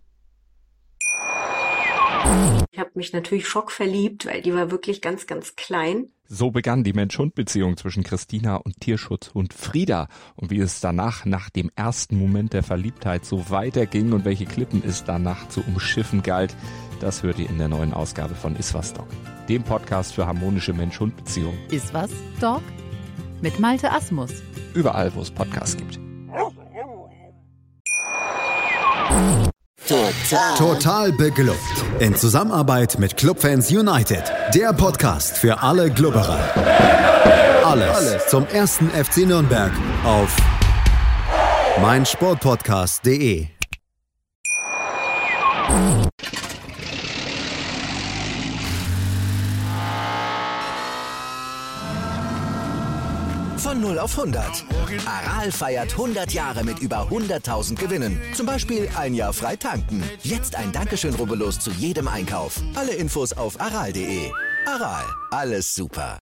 Ich habe mich natürlich schockverliebt, weil die war wirklich ganz, ganz klein. So begann die Mensch-Hund-Beziehung zwischen Christina und Tierschutzhund Frieda. Und wie es danach, nach dem ersten Moment der Verliebtheit, so weiterging und welche Klippen es danach zu umschiffen galt, das hört ihr in der neuen Ausgabe von Iswas Dog, dem Podcast für harmonische Mensch-Hund-Beziehungen. Iswas Dog mit Malte Asmus. Überall, wo es Podcasts gibt. Total. Total beglückt. In Zusammenarbeit mit Clubfans United. Der Podcast für alle Glubberer. Alles, Alles zum ersten F C Nürnberg auf meinsportpodcast punkt de. Von null auf hundert. Aral feiert hundert Jahre mit über hunderttausend Gewinnen. Zum Beispiel ein Jahr frei tanken. Jetzt ein Dankeschön, rubbellos zu jedem Einkauf. Alle Infos auf aral punkt de. Aral, alles super.